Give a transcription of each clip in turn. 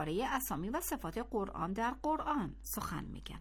برای اسامی و صفات قرآن در قرآن سخن میگن.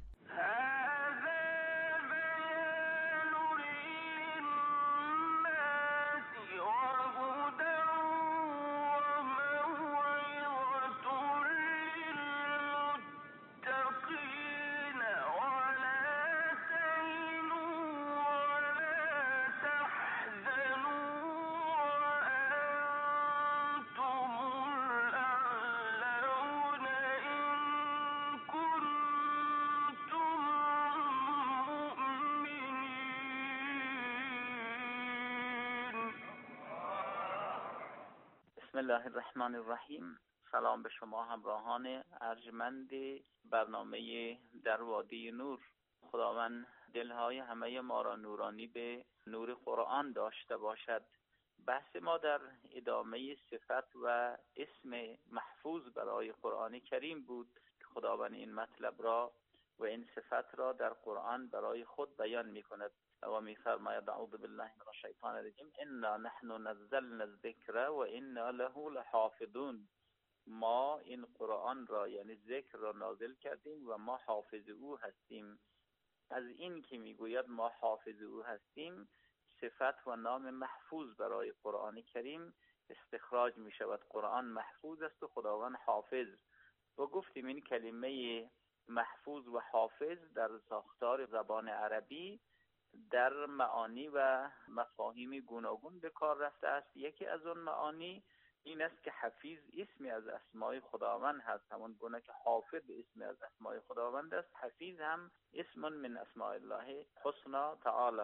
بسم الله الرحمن الرحیم. سلام به شما همراهان ارجمند برنامه در وادی نور. خداوند دلهای همه ما را نورانی به نور قرآن داشته باشد. بحث ما در ادامه صفت و اسم محفوظ برای قرآن کریم بود که خداوند این مطلب را و این صفت را در قرآن برای خود بیان می کند و می فرماید اعوذ بالله من الشیطان الرجیم انا نحن نزلنا الذکر و انا له لحافظون. ما این قرآن را یعنی ذکر را نازل کردیم و ما حافظ او هستیم. از این که میگوید ما حافظ او هستیم صفت و نام محفوظ برای قرآن کریم استخراج می شود. قرآن محفوظ است و خداوند حافظ. و گفتیم این کلمه محفوظ و حافظ در ساختار زبان عربی در معانی و مفاهیم گوناگون به کار رفته است. یکی از اون معانی این است که حفیظ اسمی از اسمای خداوند هست، همون گونه که حافظ اسمی از اسمای خداوند است، حفیظ هم اسم من اسماء الله حسنا تعالی.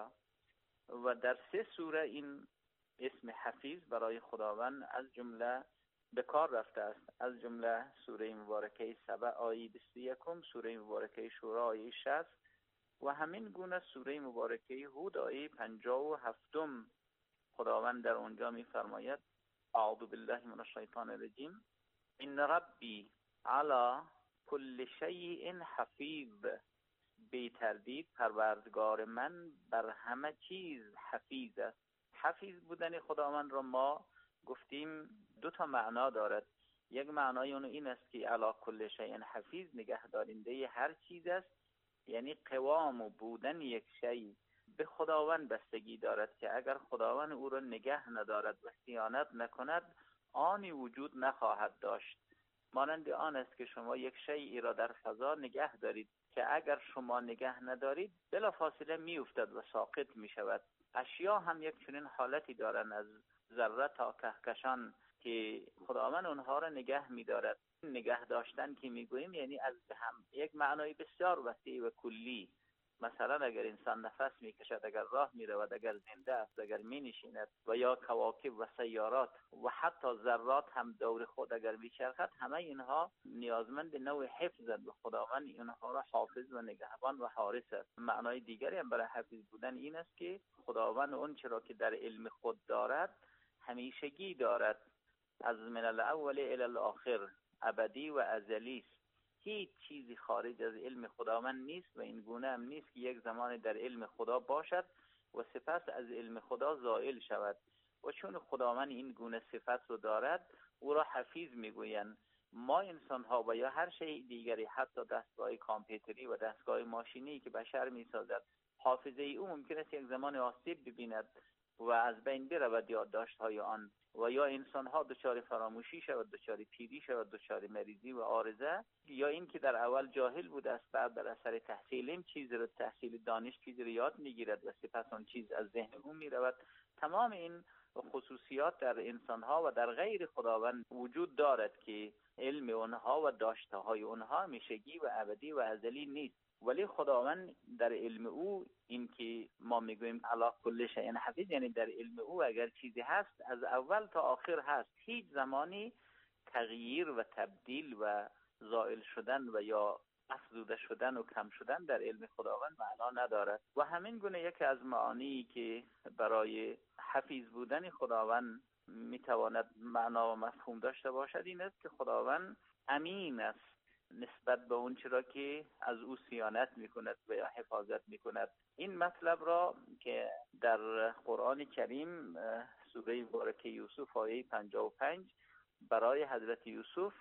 و در 3 سوره این اسم حفیظ برای خداوند از جمله به کار رفته است، از جمله سوره مبارکه سبع آیه 21، سوره مبارکه شورا آیه 60 و همین گونه سوره مبارکه هود آیه 57. خداوند در اونجا می‌فرماید اعوذ بالله من الشیطان الرجیم ان ربی علی کل شیء حفیظ. بی تردید پروردگار من بر همه چیز حفیظ است. حفیظ بودن خداوند را ما گفتیم 2 معنا دارد. یک معنای اون این است که علی کل شیء حفیظ نگهدارنده هر چیز است، یعنی قوام و بودن یک شیء به خداوند بستگی دارد که اگر خداوند او را نگه ندارد و صیانت نکند آنی وجود نخواهد داشت. مانند آن است که شما یک شیئی را در فضا نگه دارید که اگر شما نگه ندارید بلافاصله میافتد و ساقط می شود. اشیا هم یک چنین حالتی دارند، از ذره تا کهکشان، که خداوند اونها را نگه می دارد. نگه داشتن که میگوییم یعنی از هم یک معنای بسیار وسیع و کلی. مثلا اگر انسان نفس میکشد، اگر راه میرود، اگر زنده است، اگر مینشیند و یا کواکب و سیارات و حتی ذرات هم دور خود اگر میچرخد، همه اینها نیازمند نوع حفظند و خداوند اینها را حافظ و نگهبان و حارس است. معنای دیگری هم برای حفظ بودن این است که خداوند اون چرا که در علم خود دارد همیشگی دارد، از من الاول الی الاخر، ابدی و ازلی است. هیچ چیزی خارج از علم خداوند نیست و این گونه هم نیست که یک زمان در علم خدا باشد و سپس از علم خدا زائل شود. و چون خداوند این گونه صفت رو دارد او را حفیظ میگویند. ما انسان ها و یا هر شی دیگری، حتی دستگاه کامپیوتری و دستگاه ماشینی که بشر میسازد، حافظه او ممکن است یک زمان آسیب ببیند و از بین برود یادداشت های آن، و یا انسان ها دچار فراموشی شود، دچار پیری شود، دچار مریضی و عارضه، یا این که در اول جاهل بود است بعد در اثر تحصیل تحصیل دانش چیزی رو یاد میگیرد و سپس اون چیز از ذهن او میرود. تمام این خصوصیات در انسان ها و در غیر خداوند وجود دارد که علم اونها و داشته های اونها همیشگی و ابدی و ازلی نیست. ولی خداوند در علم او، این که ما میگوییم علی کل شیء حفیظ، یعنی در علم او اگر چیزی هست از اول تا آخر هست، هیچ زمانی تغییر و تبدیل و زائل شدن و یا افزوده شدن و کم شدن در علم خداوند معنا ندارد. و همین گونه یکی از معانی که برای حفیظ بودن خداوند میتواند معنا و مفهوم داشته باشد این است که خداوند امین است نسبت به اون چرا که از او صیانت میکند و یا حفاظت میکند. این مطلب را که در قرآن کریم سوره مبارکه یوسف آیه 55 برای حضرت یوسف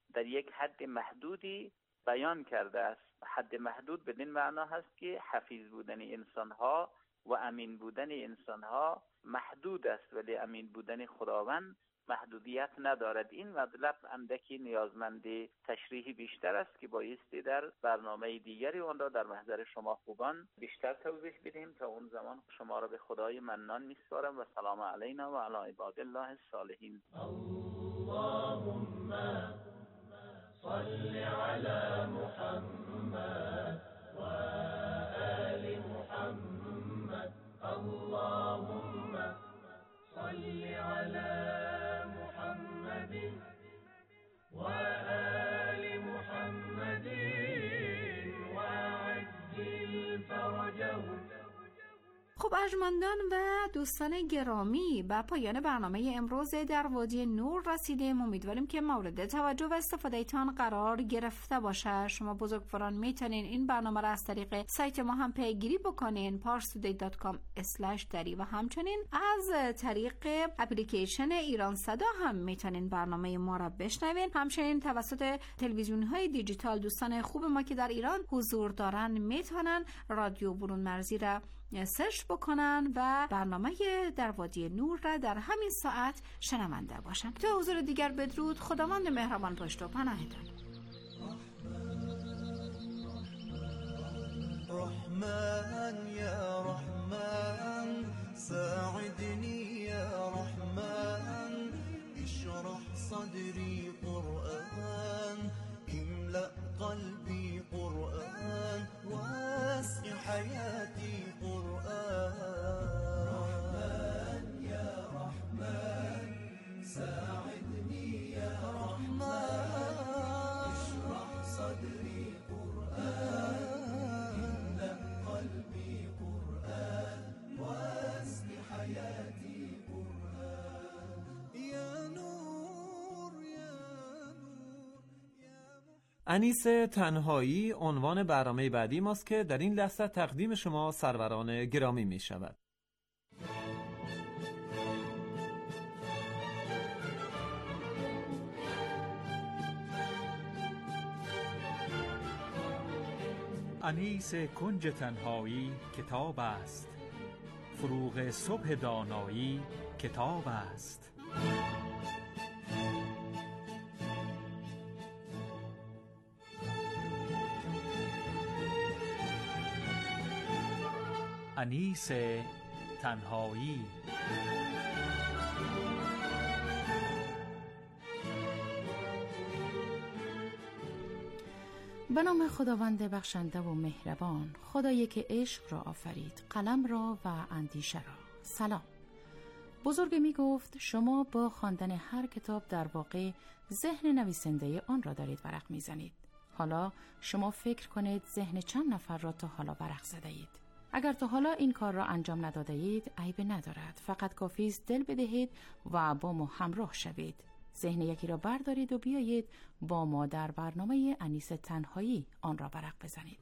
در یک حد محدودی بیان کرده است. حد محدود بدین معنا هست که حفیظ بودن انسان‌ها و امین بودن انسان‌ها محدود است، ولی امین بودن خداوند محدودیت ندارد. این مطلب اندکی نیازمند تشریح بیشتر است که بایستی در برنامه دیگری آن را در محضر شما خوبان بیشتر توضیح بدیم. تا اون زمان شما را به خدای منان میسپارم و سلام علینا و علی عباد الله الصالحین. اللهم صل علی محمد و آل محمد. اللهم صل علی و آل محمد و عجل فرجهم. خب ارجمندان و دوستان گرامی، به پایان برنامه امروز در وادی نور رسیدیم. امیدواریم که مورد توجه و استفاده تان قرار گرفته باشه. شما بزرگواران میتونین این برنامه را از طریق سایت ما هم پیگیری بکنین parstoday.com/dari و همچنین از طریق اپلیکیشن ایران صدا هم میتونین برنامه ما را بشنوین. همچنین توسط تلویزیون‌های دیجیتال دوستان خوب ما که در ایران حضور دارن میتونن رادیو برون مرزی را سرچ بکنن و برنامه در وادی نور را در همین ساعت شنونده باشن. تا حضور دیگر بدرود. خداوند مهربان پشت و پناهتان. رحمن یا رحمن ساعدني يا رحمن اشرح صدري قرآن املأ قلبي قرآن واسق حياتي رحمن يا رحمن ساعدني يا رحمن اشرح صدري قرآن املأ قلبي قرآن واسق حياتي قرآن يا نور يا نور يا انیس تنهایی عنوان برنامه بعدی ماست که در این لحظه تقدیم شما سروران گرامی می شود. انیس کنج تنهایی کتاب است، فروغ صبح دانایی کتاب است. انیس تنهایی. به نام خداوند بخشنده و مهربان، خدایی که عشق را آفرید، قلم را و اندیشه را. سلام. بزرگ می گفت شما با خواندن هر کتاب در واقع ذهن نویسنده آن را دارید ورق می زنید. حالا شما فکر کنید ذهن چند نفر را تا حالا ورق زده اید. اگر تا حالا این کار را انجام نداده اید عیب ندارد، فقط کافی است دل بدهید و با ما همراه شوید. ذهن یکی را بردارید و بیایید با ما در برنامه انیس تنهایی آن را ورق بزنید.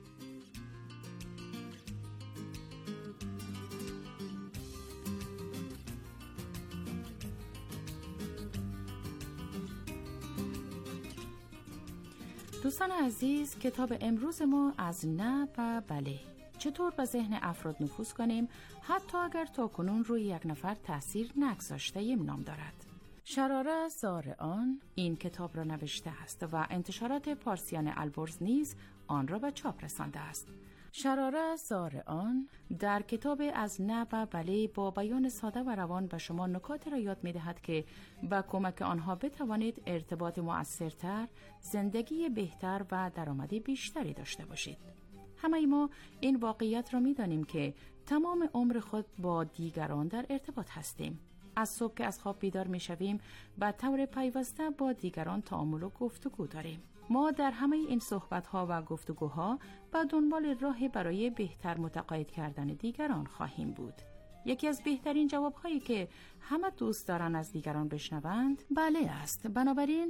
دوستان عزیز، کتاب امروز ما از نه و بله، چطور به ذهن افراد نفوذ کنیم حتی اگر تاکنون روی یک نفر تأثیر نگذاشته نام دارد. شراره زارعان این کتاب را نوشته است و انتشارات پارسیان البرز نیز آن را به چاپ رسانده است. شراره زارعان در کتاب از نه و بله با بیان ساده و روان به شما نکاتی را یاد می دهد که با کمک آنها بتوانید ارتباط مؤثرتر، زندگی بهتر و درآمدی بیشتری داشته باشید. همه ما این واقعیت را می دانیم که تمام عمر خود با دیگران در ارتباط هستیم. از صبح که از خواب بیدار می شویم به طور پیوسته با دیگران تعامل و گفتگو داریم. ما در همه این صحبت‌ها و گفتگوها به دنبال راه برای بهتر متقاعد کردن دیگران خواهیم بود. یکی از بهترین جواب‌هایی که همه دوست دارن از دیگران بشنوند بله است. بنابراین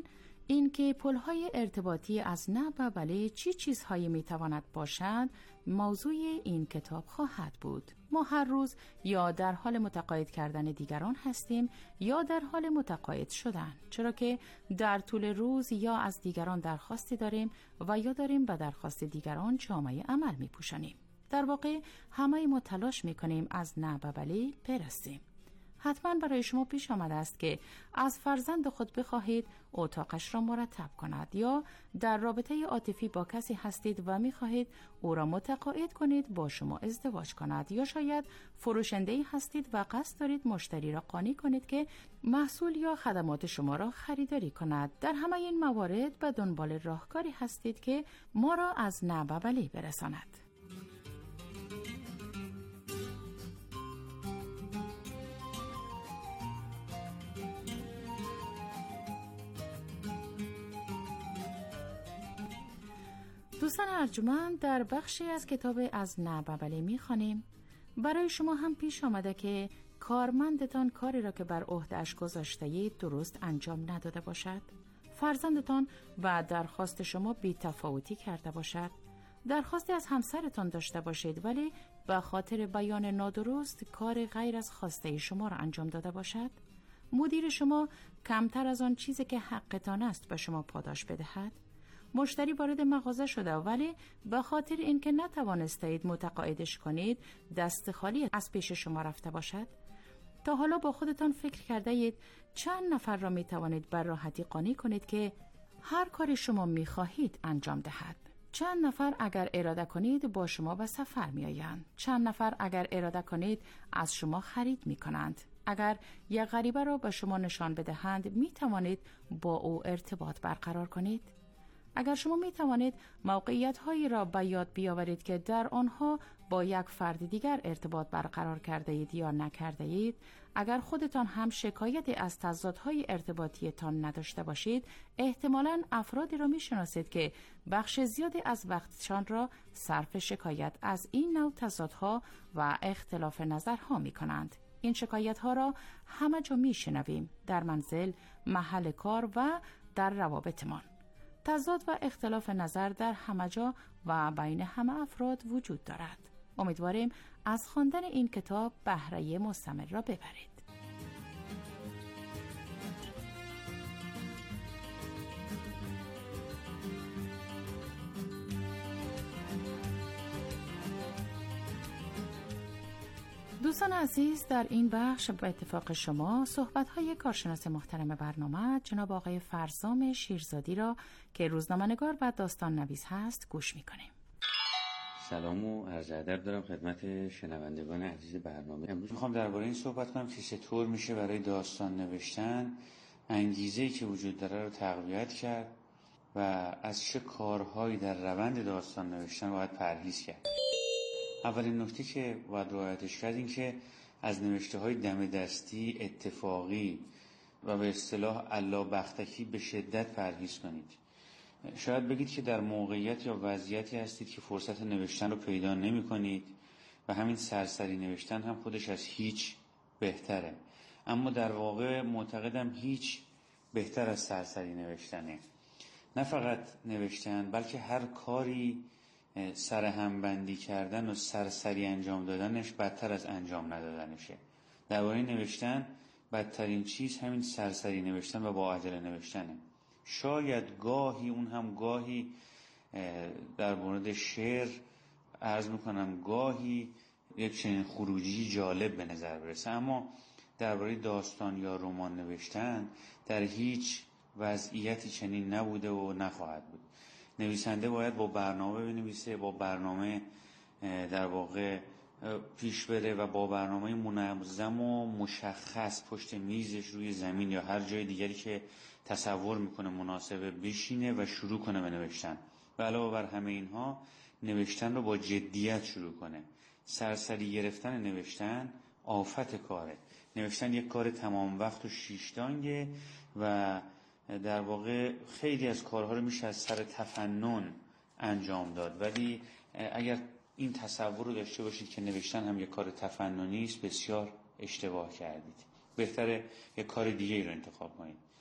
این که پل‌های ارتباطی از نه و بله چی چیزهایی میتواند باشد موضوع این کتاب خواهد بود. ما هر روز یا در حال متقاعد کردن دیگران هستیم یا در حال متقاعد شدن، چرا که در طول روز یا از دیگران درخواستی داریم و یا داریم به درخواست دیگران جامه عمل میپوشانیم. در واقع همه ما تلاش میکنیم از نه و بله برسیم. حتما برای شما پیش آمده است که از فرزند خود بخواهید اتاقش را مرتب کند، یا در رابطه عاطفی با کسی هستید و می‌خواهید او را متقاعد کنید با شما ازدواج کند، یا شاید فروشنده‌ای هستید و قصد دارید مشتری را قانع کنید که محصول یا خدمات شما را خریداری کند. در همه این موارد به دنبال راهکاری هستید که ما را از نه و بله برساند. دوستان ارجمند، در بخشی از کتاب از نه و بله می‌خوانیم برای شما هم پیش آمده که کارمندتان کاری را که بر عهده‌اش گذاشته‌اید درست انجام نداده باشد، فرزندتان و درخواست شما بی‌تفاوتی کرده باشد، درخواستی از همسرتان داشته باشید ولی به خاطر بیان نادرست کار غیر از خواسته شما را انجام داده باشد، مدیر شما کمتر از آن چیزی که حقتان است به شما پاداش بدهد، مشتری وارد مغازه شده ولی به خاطر اینکه نتوانستید متقاعدش کنید دست خالی از پیش شما رفته باشد. تا حالا با خودتان فکر کرده اید چند نفر را می توانید بر راحتی قانع کنید که هر کاری شما می خواهید انجام دهد؟ چند نفر اگر اراده کنید با شما به سفر می آیند؟ چند نفر اگر اراده کنید از شما خرید می کنند؟ اگر یک غریبه را به شما نشان بدهند می توانید با او ارتباط برقرار کنید؟ اگر شما می توانید موقعیت هایی را به یاد بیاورید که در آنها با یک فرد دیگر ارتباط برقرار کرده اید یا نکرده اید، اگر خودتان هم شکایتی از تضادهای ارتباطی تان نداشته باشید، احتمالاً افرادی را می شناسید که بخش زیادی از وقتشان را صرف شکایت از این نوع تضادها و اختلاف نظرها می کنند. این شکایت ها را همه جا می شنویم، در منزل، محل کار و در روابطمان. تضاد و اختلاف نظر در همه جا و بین همه افراد وجود دارد. امیدواریم از خواندن این کتاب بهره مستمر را ببرید. دوستان عزیز، در این بخش به اتفاق شما صحبت‌های کارشناس محترم برنامه جناب آقای فرزام شیرزادی را که روزنامه‌نگار و داستان نویس هست گوش می‌کنیم. سلام و عرض ادب دارم خدمت شنوندگان عزیز برنامه. امروز می‌خوام درباره این صحبت کنم که چطور میشه برای داستان نوشتن انگیزه‌ای که وجود داره رو تقویت کرد و از چه کارهایی در روند داستان نوشتن باید پرهیز کرد. اولین نکته که باید رعایتش کرد این که از نوشته‌های دم دستی، اتفاقی و به اصطلاح الا بختکی به شدت پرهیز کنید. شاید بگید که در موقعیت یا وضعیتی هستید که فرصت نوشتن رو پیدا نمی‌کنید و همین سرسری نوشتن هم خودش از هیچ بهتره، اما در واقع معتقدم هیچ بهتر از سرسری نوشتنه. نه فقط نوشتن بلکه هر کاری سرهمبندی کردن و سرسری انجام دادنش بدتر از انجام ندادنشه. درباره نوشتن بدترین چیز همین سرسری نوشتن و با عجله نوشتنه. شاید گاهی اون هم گاهی در مورد شعر عرض میکنم گاهی یک چنین خروجی جالب به نظر برسه، اما درباره داستان یا رمان نوشتن در هیچ وضعیتی چنین نبوده و نخواهد بود. نویسنده باید با برنامه بنویسه، با برنامه در واقع پیش بره و با برنامه منظم و مشخص پشت میزش روی زمین یا هر جای دیگری که تصور میکنه مناسبه بشینه و شروع کنه به نوشتن. و علاوه بر همه اینها نوشتن رو با جدیت شروع کنه. سرسری گرفتن نوشتن آفت کاره. نوشتن یک کار تمام وقت و شیشتانگه و در واقع خیلی از کارها رو میشه از سر تفنن انجام داد، ولی اگر این تصور رو داشته باشید که نوشتن هم یک کار تفننی است، بسیار اشتباه کردید. بهتره یک کار دیگه ای رو انتخاب کنید.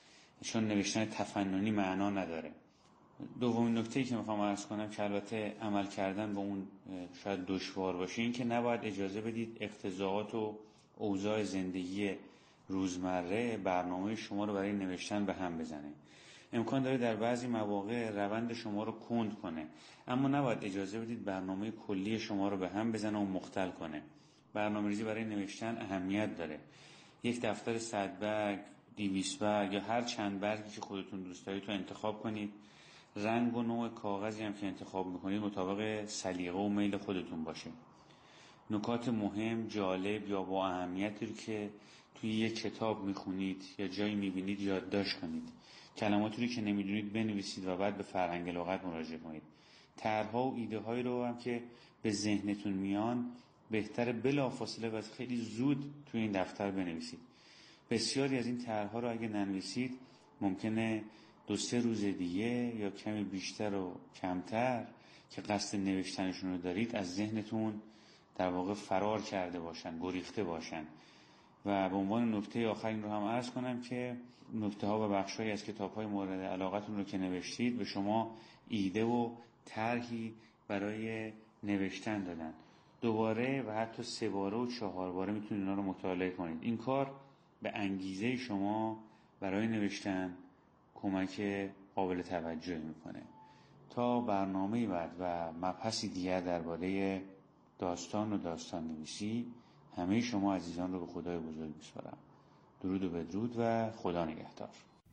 چون نوشتن تفننی معنا نداره. دومین نکته‌ای که میخوام عرض کنم که البته عمل کردن با اون شاید دشوار باشه، این که نباید اجازه بدید اقتضاعات و اوضاع زندگی روزمره برنامه شما رو برای نوشتن به هم بزنه. امکان داره در بعضی مواقع روند شما رو کند کنه، اما نباید اجازه بدید برنامه کلی شما رو به هم بزنه و مختل کنه. برنامه‌ریزی برای نوشتن اهمیت داره. یک دفتر 100 برگ، 200 برگ یا هر چند برگی که خودتون دوست دارید رو انتخاب کنید. رنگ و نوع کاغذی هم که انتخاب میکنید مطابق سلیقه و میل خودتون باشه. نکات مهم، جالب یا با اهمیتی رو که توی یک کتاب میخونید یا جایی میبینید یادداشت کنید. کلماتی رو که نمیدونید بنویسید و بعد به فرهنگ لغت مراجعه کنید. طرح‌ها و ایده هایی رو هم که به ذهنتون میان بهتره بلافاصله و خیلی زود توی این دفتر بنویسید. بسیاری از این طرح‌ها رو اگه ننویسید ممکنه 2-3 روز دیگه یا کمی بیشتر و کمتر که قصد نوشتنشون رو دارید از ذهنتون در واقع فرار کرده باشن، گریخته باشن. و به عنوان نکته آخر این رو هم عرض کنم که نکته ها و بخشایی از کتاب های مورد علاقتون رو که نوشتید به شما ایده و طرحی برای نوشتن دادن. 2 باره و حتی 3 باره و 4 باره میتونید اینا رو مطالعه کنید. این کار به انگیزه شما برای نوشتن کمک قابل توجهی میکنه. تا برنامه بعد و مبحثی دیگر درباره داستان و داستان نویسی همه شما عزیزان رو به خدای بزرگ میسپارم. درود و بدرود و خدا نگهدار.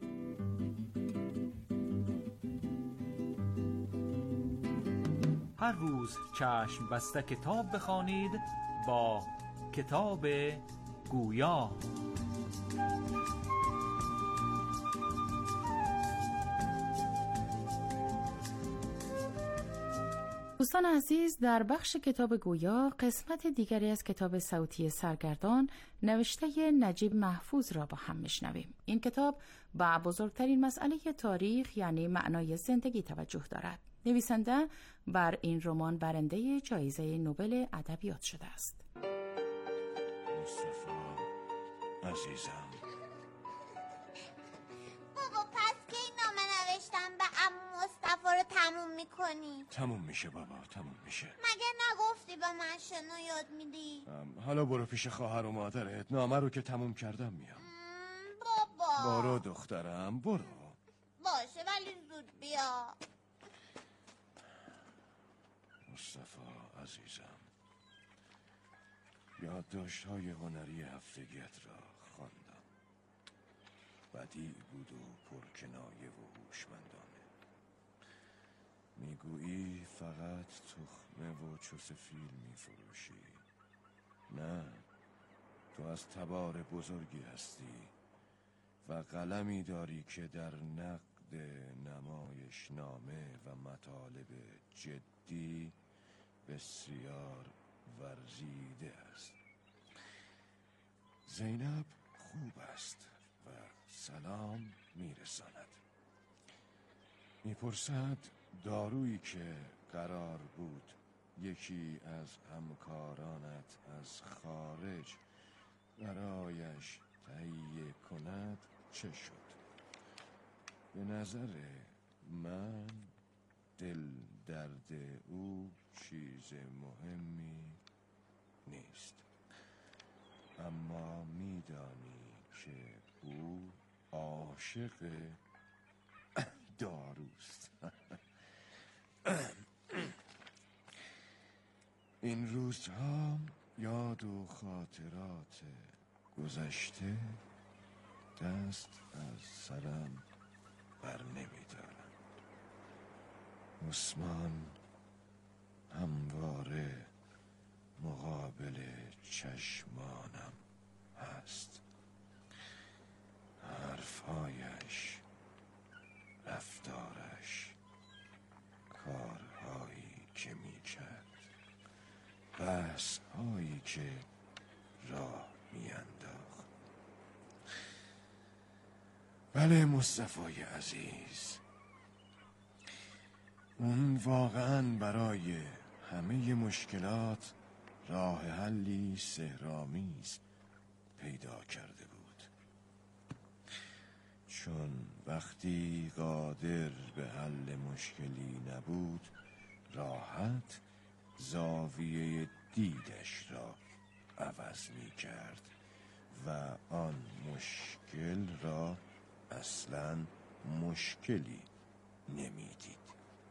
هر روز چشم بسته کتاب بخوانید با کتاب گویا. دوستان عزیز، در بخش کتاب گویا قسمت دیگری از کتاب صوتی سرگردان نوشته نجیب محفوظ را با هم میشنویم. این کتاب با بزرگترین مسئله تاریخ یعنی معنای زندگی توجه دارد. نویسنده بر این رمان برنده جایزه نوبل ادبیات شده است. مصطفی عزیزم، بابا پس که این نامه نوشتم به عمو مصطفی رو تموم میکنی؟ تموم میشه بابا، تموم میشه. مگه نگفتی به من شنو یاد میدی؟ حالا برو پیش خواهر و مادرت، نامه رو که تموم کردم میام. بابا برو دخترم، برو. باشه ولی زود بیا. مصطفی عزیزم، یادداشت‌های هنری هفتگیت را خواندم. بدیع بود و پرکنایه و هوشمندانه. میگویی فقط تخمه و چوسفیل میفروشی. نه، تو از تبار بزرگی هستی و قلمی داری که در نقد نمایشنامه و مطالب جدی بسیار ورزیده است. زینب خوب است و سلام میرساند. میپرسد دارویی که قرار بود یکی از همکارانت از خارج برایش تهیه کند چه شد؟ به نظر من دل درد او چیز مهمی نیست، اما میدانی که او عاشق داروست. این روزها یاد و خاطرات گذشته دست از سرم بر نمیدارم. عثمان همواره مقابل چشمانم هست. حرفهایش، رفتارش، کارهایی که میکرد، بحثهایی که راه میانداخت. بله مصطفی عزیز، اون واقعا برای همه مشکلات راه حلی سحرآمیز پیدا کرده بود. چون وقتی قادر به حل مشکلی نبود راحت زاویه دیدش را عوض می کرد و آن مشکل را اصلاً مشکلی نمیدید.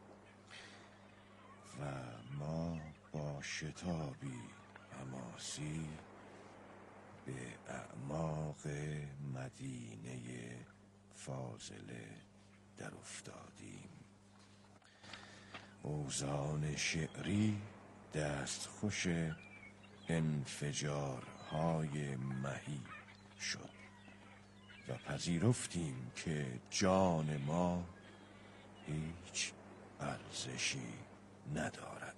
و ما با شتابی حماسی به اعماق مدینه فاضله در افتادیم. اوزان شعری دستخوش انفجارهای مهی شد و پذیرفتیم که جان ما هیچ ارزشی ندارد.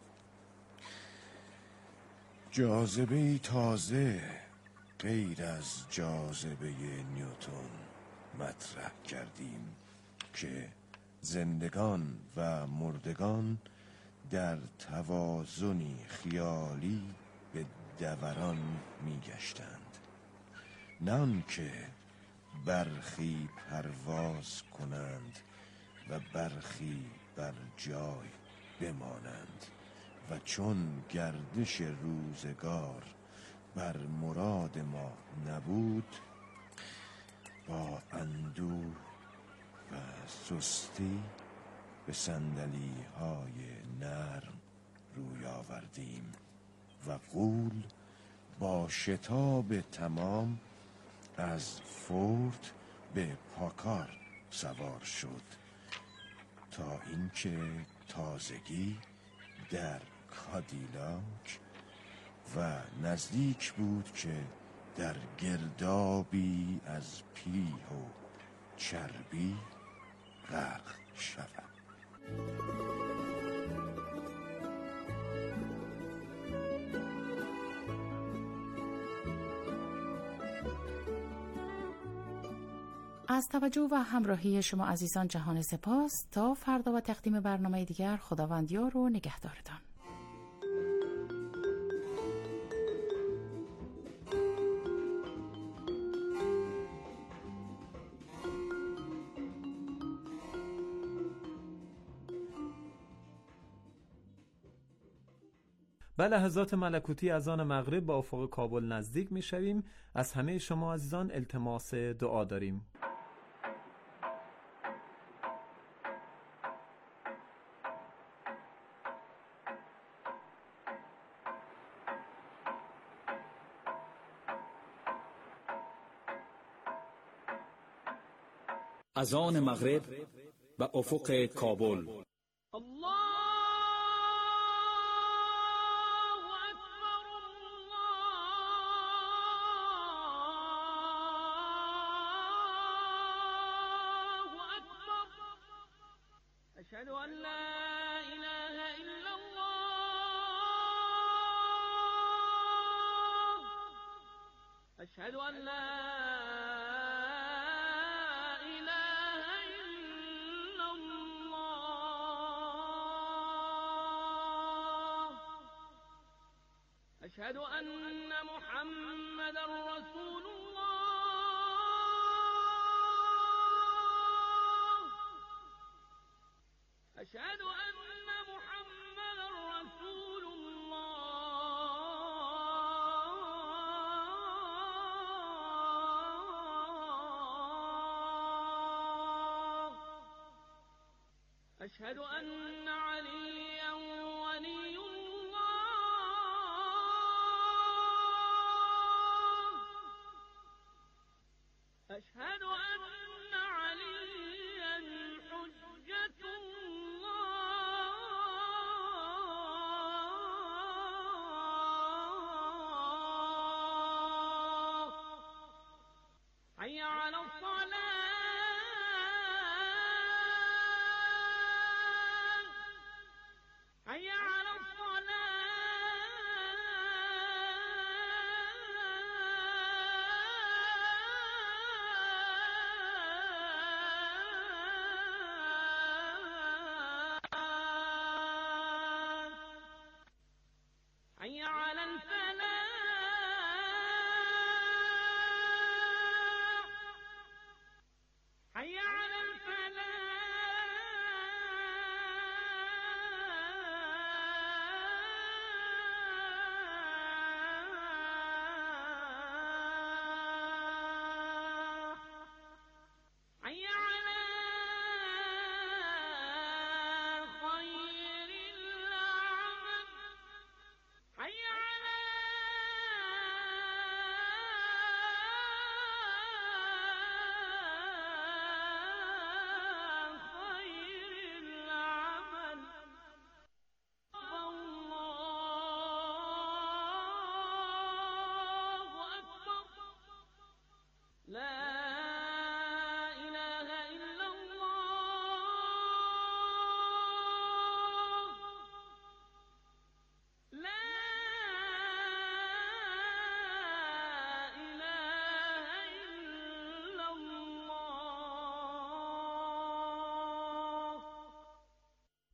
جاذبه تازه غیر از جاذبه نیوتن مطرح کردیم که زندگان و مردگان در توازنی خیالی به دوران می گشتند، نه آنکه برخی پرواز کنند و برخی بر جای بمانند و چون گردش روزگار بر مراد ما نبود با اندوه و سستی به صندلی‌های نرم روی آوردیم و غول با شتاب تمام از فورد به پاکار سوار شد تا اینکه تازگی در کادیلاک و نزدیک بود که در گردابی از پیه و چربی غرق شود. از توجه و همراهی شما عزیزان جهان سپاس. تا فردا و تقدیم برنامه دیگر، خداوند یار و نگهدارتان. به لحظات ملکوتی از آن مغرب با افق کابل نزدیک می شویم. از همه شما عزیزان التماس دعا داریم. از آن مغرب و افق کابل. أشهد أن لا إله إلا الله أشهد أن لا إله إلا الله أشهد أن محمدا رسول الله أشهد أن محمدا رسول الله أشهد أن عليا ولي الله أشهد أن عليا حجة حي على الصلاة حي على الصلاة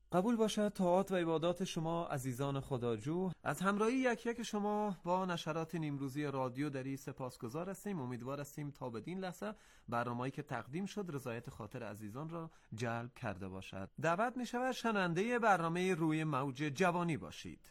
قبول باشد طاعات و عبادات شما عزیزان خداجو. از همراهی یک یک شما با نشرات نیمروزی رادیو دری سپاسگزار هستیم. امیدوار هستیم تا بدین لحظه برنامه‌ای که تقدیم شد رضایت خاطر عزیزان را جلب کرده باشد. دعوت می شود شنونده برنامه روی موج جوانی باشید.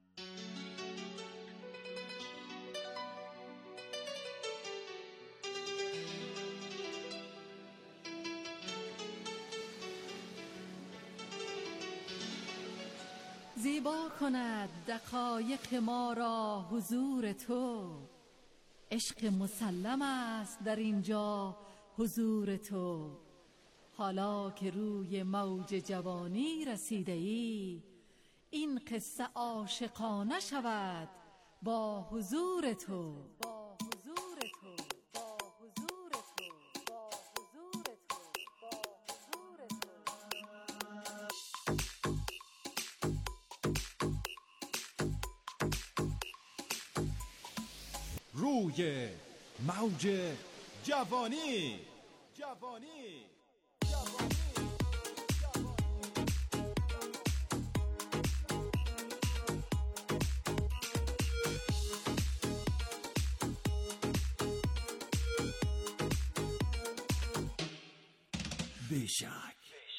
زیبا کند دقایق ما را حضور تو، عشق مسلم است در اینجا حضور تو. حالا که روی موج جوانی رسیده ای، این قصه عاشقانه شود با حضور تو. روی موج جوانی. بیشک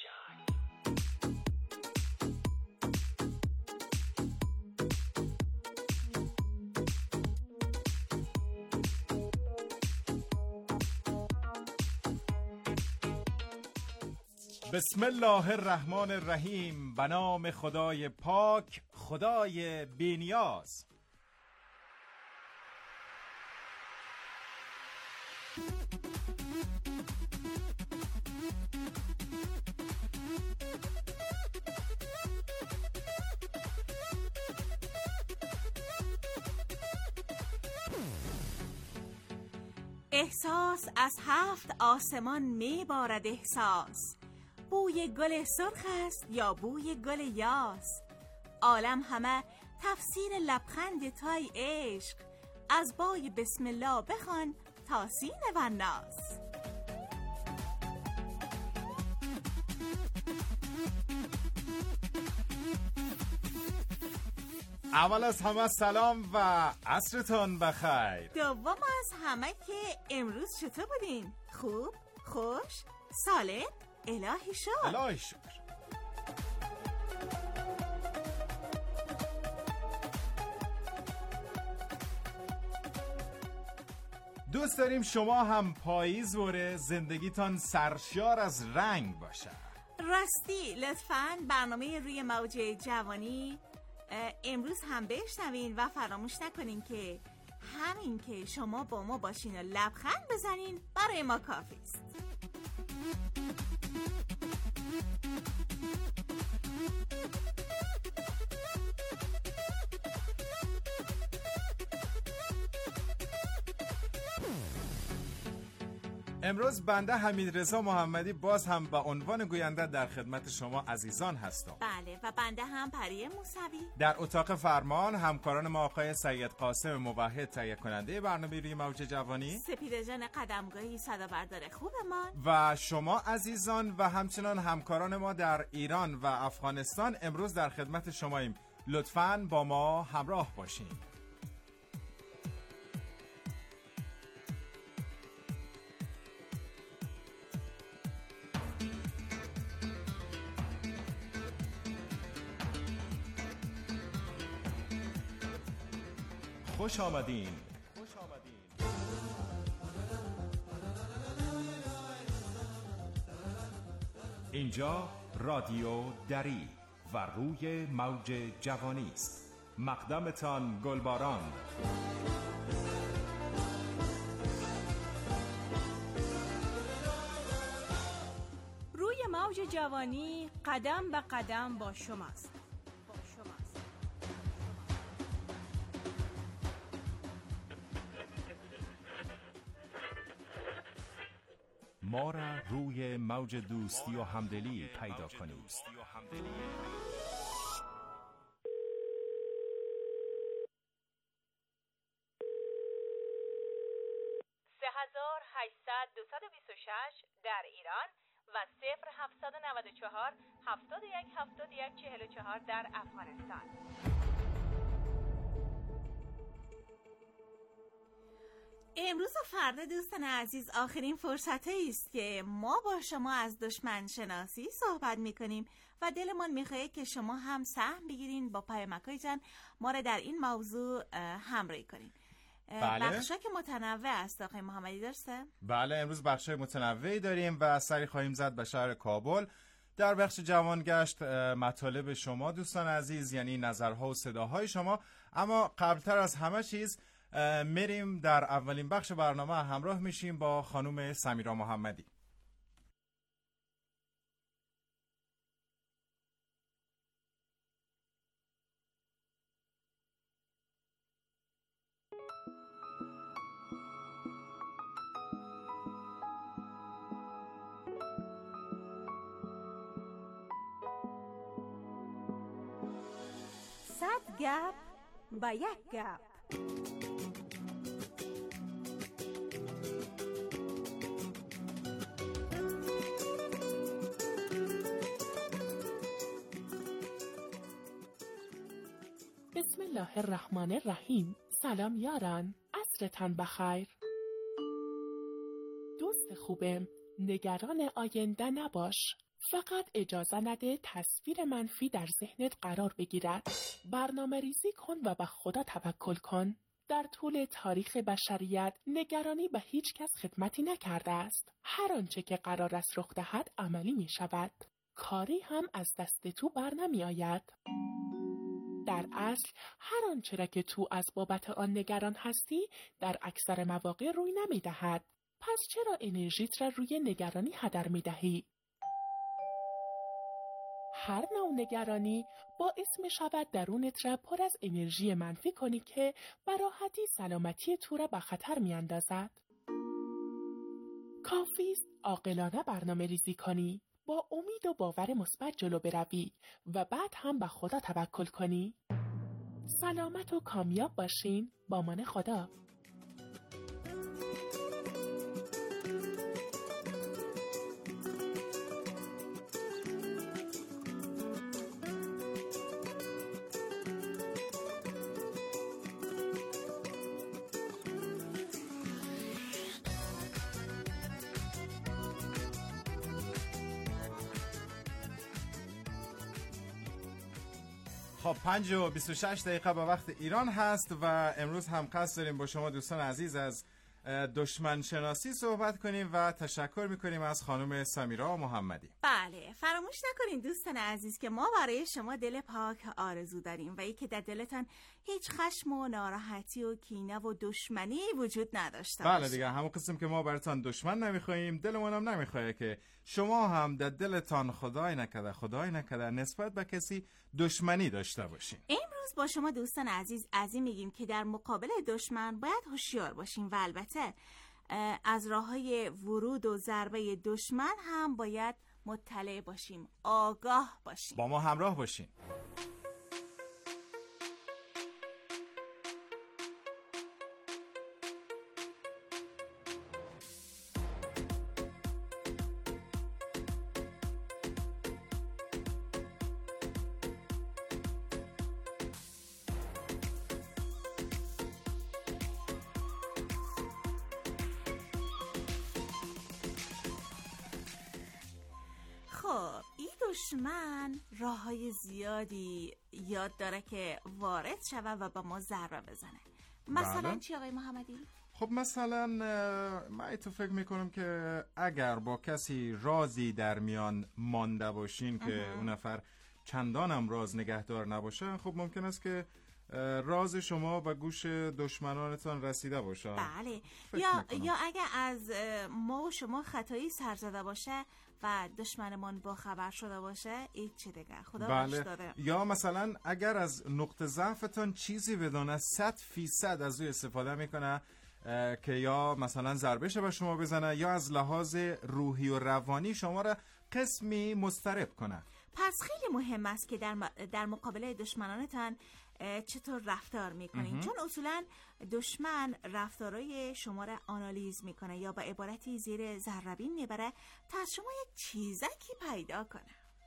بسم الله الرحمن الرحیم. به نام خدای پاک، خدای بی‌نیاز. احساس از 7 آسمان میبارد احساس. بوی گل سرخ است یا بوی گل یاس. عالم همه تفسیر لبخند تای عشق. از بای بسم الله بخوان تا سین و ناس. اول از همه سلام و عصرتان بخیر. دوم از همه که امروز چطور بودین؟ خوب؟ خوش؟ سالم؟ الهی شکر. الهی شکر. دوست داریم شما هم پاییز وره زندگیتان سرشار از رنگ باشه. راستی لطفاً برنامه روی موج جوانی امروز هم بشنوین و فراموش نکنین که همین که شما با ما باشین و لبخند بزنین برای ما کافی است. امروز بنده حمیدرضا محمدی باز هم به عنوان گوینده در خدمت شما عزیزان هستم. بله و بنده هم پریه موسوی. در اتاق فرمان همکاران ما آقای سید قاسم موحد تهیه کننده برنامه روی موج جوانی، سپیده جان قدمگاهی صدا بردار خوبمان و شما عزیزان و همچنان همکاران ما در ایران و افغانستان امروز در خدمت شماییم. لطفاً با ما همراه باشین. خوش آمدین. اینجا رادیو دری و روی موج جوانی است. مقدمتان گلباران. روی موج جوانی قدم به قدم با شماست. ما را روی موج دوستی و همدلی پیدا کنید. 3800-226 در ایران و 0794 71 71 44 در افغانستان. امروز و فردا دوستان عزیز آخرین فرصتی است که ما با شما از دشمن شناسی صحبت میکنیم و دلمان میخواه که شما هم سهم بگیرین با پیامک‌های جان ما را در این موضوع همراهی کنین. بله. بخشا که متنوع است آقای محمدی، درسته؟ بله، امروز بخشای متنوعی داریم و سری خواهیم زد به شهر کابل. در بخش جوانگشت مطالب شما دوستان عزیز، یعنی نظرها و صداهای شما. اما قبلتر از همه چیز میریم در اولین بخش برنامه همراه میشیم با خانم سمیرا محمدی. صد گپ با یک گپ. بسم الله الرحمن الرحیم. سلام یاران، عصرتان بخیر. دوست خوبم، نگران آینده نباش. فقط اجازه نده تصویر منفی در ذهنت قرار بگیرد. برنامه ریزی کن و به خدا توکل کن. در طول تاریخ بشریت نگرانی به هیچ کس خدمتی نکرده است. هر آنچه که قرار است رخ دهد عملی می شود. کاری هم از دست تو بر نمی آید. در اصل هر آنچه را که تو از بابت آن نگران هستی در اکثر مواقع روی نمی دهد. پس چرا انرژیت را روی نگرانی هدر می دهی؟ هر نوع نگرانی باعث می شود درونت را پر از انرژی منفی کنی که به راحتی سلامتی تو را به خطر می اندازد. کافی است عاقلانه برنامه ریزی کنی، با امید و باور مثبت جلو بروی و بعد هم به خدا توکل کنی. سلامت و کامیاب باشین. با امان خدا. خب 5:26 به وقت ایران هست و امروز هم قصد داریم با شما دوستان عزیز از دشمن شناسی صحبت کنیم و تشکر میکنیم از خانم سمیرا محمدی. بله، فراموش نکنین دوستان عزیز که ما برای شما دل پاک آرزو داریم و ای که در دلتان هیچ خشم و ناراحتی و کینه و دشمنی وجود نداشته باشه. بله دیگه، همون قسم که ما براتان دشمن نمیخوایم، دلمون هم نمیخواد که شما هم در دلتان خدای نکرده نسبت به کسی دشمنی داشته باشین. امروز با شما دوستان عزیز از این میگیم که در مقابل دشمن باید هوشیار باشیم و البته از راههای ورود و ضربه دشمن هم باید مطلع باشیم، آگاه باشیم. با ما همراه باشین. خب این دشمن راههای زیادی یاد داره که وارد شود و به ما ضربه بزنه. مثلا چی آقای محمدی؟ خب مثلا من تو فکر میکنم که اگر با کسی رازی در میان مانده باشین که اون نفر چندانم راز نگهدار نباشه، خب ممکن است که راز شما به گوش دشمنانتان رسیده باشه. بله، یا اگر از ما و شما خطایی سر زده باشه و دشمنمان با خبر شده باشه، این چه دیگه خدا بخش داده. یا مثلا اگر از نقطه ضعفتان چیزی بدونه 100% از او استفاده میکنه که یا مثلا ضربه به شما بزنه یا از لحاظ روحی و روانی شما را قسمی مضطرب کنه. پس خیلی مهم است که در مقابل دشمنانتان چطور رفتار میکنین، چون اصولا دشمن رفتارای شما را آنالیز میکنه یا با عبارتی زیر ذره‌بین میبره تا از شما یک چیزکی پیدا کنه.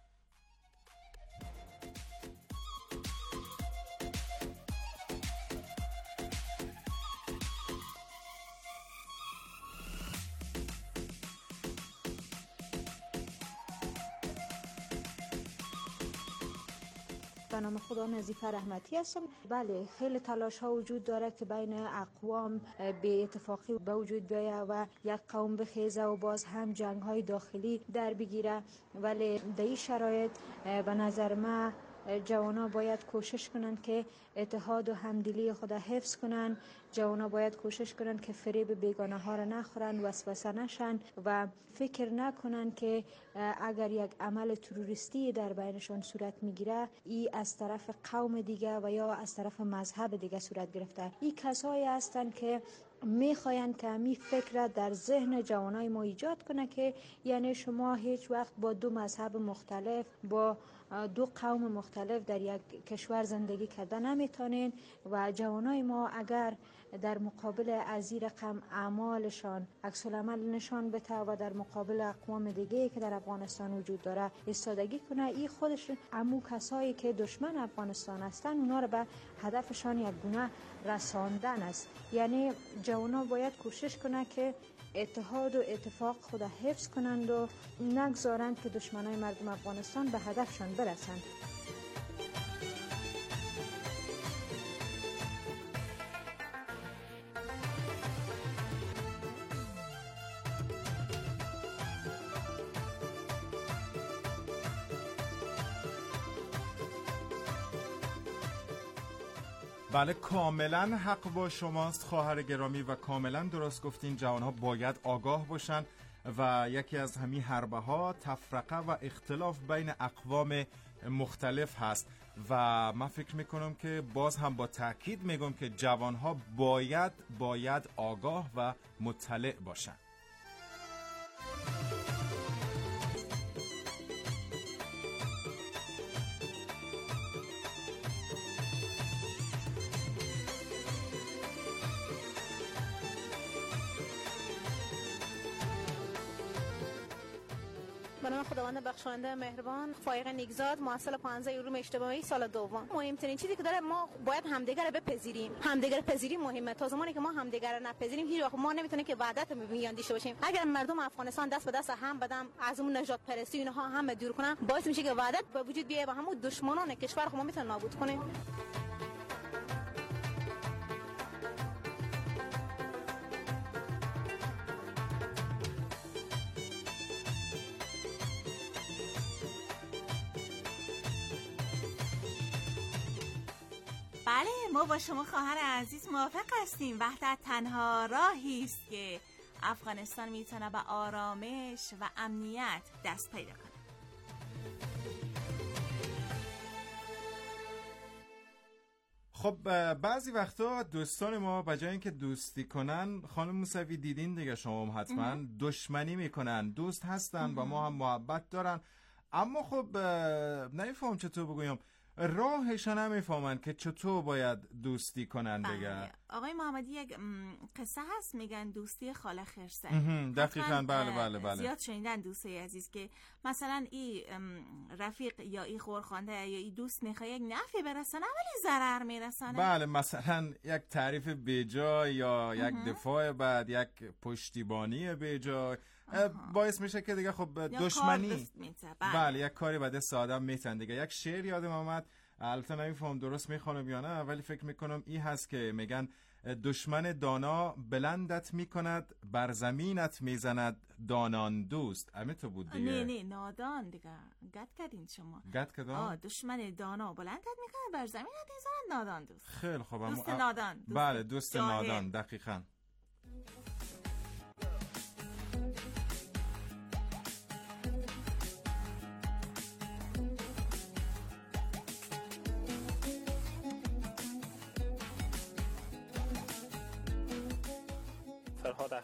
به نام خدا نظیفه رحمتی هستم. بله، خیلی تلاش ها وجود داره که بین اقوام به اتفاقی به وجود بیاید و یک قوم بخیزه و باز هم جنگ های داخلی در بگیره، ولی در این شرایط به نظر من جوانا باید کوشش کنند که اتحاد و همدلی خود حفظ کنند. جوانا باید کوشش کنند که فریب بیگانه ها را نخورند، وسوسه نشن و فکر نکنند که اگر یک عمل تروریستی در بینشان صورت میگیره ای از طرف قوم دیگه و یا از طرف مذهب دیگه صورت گرفته. این کسایی هستند که میخواین که می فکر در ذهن جوانای ما ایجاد کنه که یعنی شما هیچ وقت با دو مذهب مختلف، با دو قوم مختلف در یک کشور زندگی کرده نمیتونین و جوانای ما اگر در مقابل از این رقم اعمالشان عکس العمل نشان بده و در مقابل اقوام دیگه که در افغانستان وجود داره ایستادگی کنه، این خودش عمو کسایی که دشمن افغانستان هستن اونا رو به هدفشان یک گونه رساندن است. یعنی جوانا باید کوشش کنه که اتحاد و اتفاق خود حفظ کنند و نگذارند که دشمنای مردم افغانستان به هدفشان برسند. بله، کاملا حق با شماست خواهر گرامی و کاملا درست گفتین. جوانها باید آگاه باشن و یکی از همین حربه ها تفرقه و اختلاف بین اقوام مختلف هست و من فکر میکنم که باز هم با تاکید میگم که جوانها باید آگاه و مطلع باشن. به نام خداوند بخشاینده مهربان، فایق نیکزاد، محصل 15 علوم اجتماعی سال دوم. مهمترین چیزی که داره ما باید همدیگر رو بپذیریم. همدیگر پذیری مهمه. تا زمانی که ما همدیگر رو نپذیریم هیچ وقت ما نمیتونیم که وحدت میان داشته باشیم. اگر مردم افغانستان دست به دست هم بدن، از اون نجات پرستی اینها هم دور کنن، باعث میشه که وحدت به وجود بیاد و همون دشمنان کشور ما میتونن نابود کنیم. بله، ما با شما خواهر عزیز موافق هستیم. وحدت تنها راهی است که افغانستان میتونه به آرامش و امنیت دست پیدا کنه. خب بعضی وقتا دوستان ما بجای اینکه دوستی کنن، خانم موسوی دیدین دیگه شما هم حتما، دشمنی میکنن. دوست هستن و ما هم محبت دارن، اما خب نمیفهم چطور بگویم، راهشان نمیفهمن که چطور باید دوستی کنن دیگه. آقای محمدی یک قصه هست میگن دوستی خاله خرسه. دقیقاً. بله. زیاد شنیدن دوستای عزیز که مثلا این رفیق یا این خورخانده یا این دوست میخواد یک نفع برسنه ولی ضرر میرسنه. بله، مثلا یک تعریف بیجا یا یک دفاع بعد، یک پشتیبانی بیجا باعث میشه که دیگه خب دشمنی. بله، یک کاری بده ساده میتن دیگه. یک شعر یادم آمد، البته نمیفهم درست میخونم یا نه، ولی فکر میکنم این هست که میگن دشمن دانا بلندت میکند، بر زمینت میزند دانان دوست. همه تو بود دیگه. نه نادان دیگه. گت کردین شما. گت کردم؟ دشمن دانا بلندت میکند، بر زمینت میزند نادان دوست. خیلی خوب. دوست نادان. بله، دوست نادان. دقیقاً.